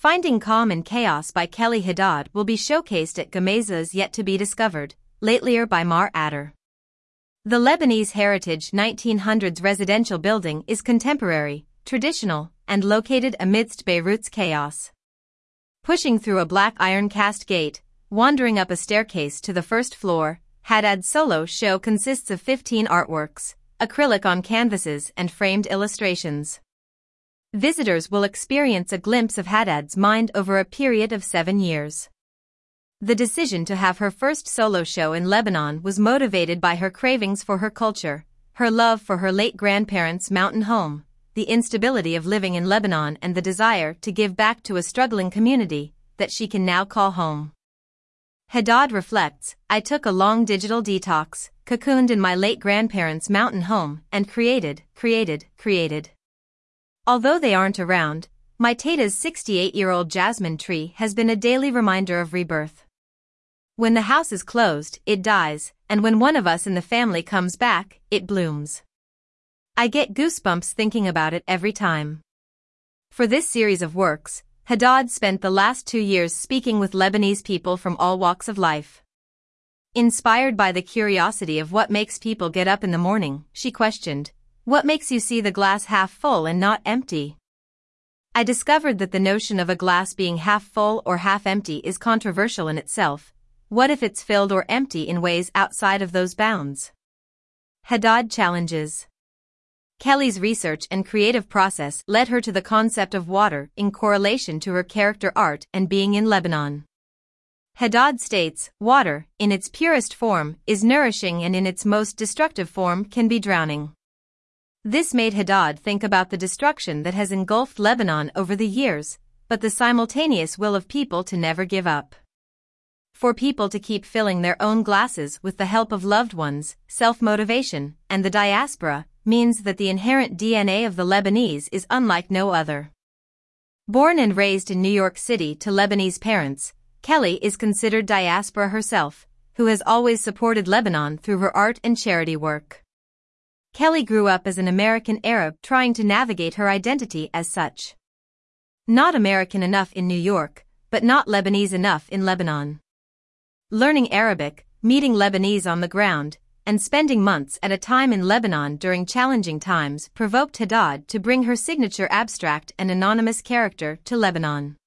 Finding Calm in Chaos by Kelly Haddad will be showcased at Gemazes Yet to Be Discovered, latelier by Mar Adder. The Lebanese Heritage 1900s residential building is contemporary, traditional, and located amidst Beirut's chaos. Pushing through a black iron cast gate, wandering up a staircase to the first floor, Haddad's solo show consists of 15 artworks, acrylic on canvases and framed illustrations. Visitors will experience a glimpse of Haddad's mind over a period of 7 years. The decision to have her first solo show in Lebanon was motivated by her cravings for her culture, her love for her late grandparents' mountain home, the instability of living in Lebanon, and the desire to give back to a struggling community that she can now call home. Haddad reflects, "I took a long digital detox, cocooned in my late grandparents' mountain home, and created. Although they aren't around, my Tata's 68-year-old jasmine tree has been a daily reminder of rebirth. When the house is closed, it dies, and when one of us in the family comes back, it blooms. I get goosebumps thinking about it every time." For this series of works, Haddad spent the last 2 years speaking with Lebanese people from all walks of life. Inspired by the curiosity of what makes people get up in the morning, she questioned, "What makes you see the glass half full and not empty?" I discovered that the notion of a glass being half full or half empty is controversial in itself. What if it's filled or empty in ways outside of those bounds? Haddad challenges. Kelly's research and creative process led her to the concept of water in correlation to her character art and being in Lebanon. Haddad states, "Water, in its purest form, is nourishing and in its most destructive form can be drowning." This made Haddad think about the destruction that has engulfed Lebanon over the years, but the simultaneous will of people to never give up. For people to keep filling their own glasses with the help of loved ones, self-motivation, and the diaspora, means that the inherent DNA of the Lebanese is unlike no other. Born and raised in New York City to Lebanese parents, Kelly is considered diaspora herself, who has always supported Lebanon through her art and charity work. Kelly grew up as an American Arab trying to navigate her identity as such. Not American enough in New York, but not Lebanese enough in Lebanon. Learning Arabic, meeting Lebanese on the ground, and spending months at a time in Lebanon during challenging times provoked Haddad to bring her signature abstract and anonymous character to Lebanon.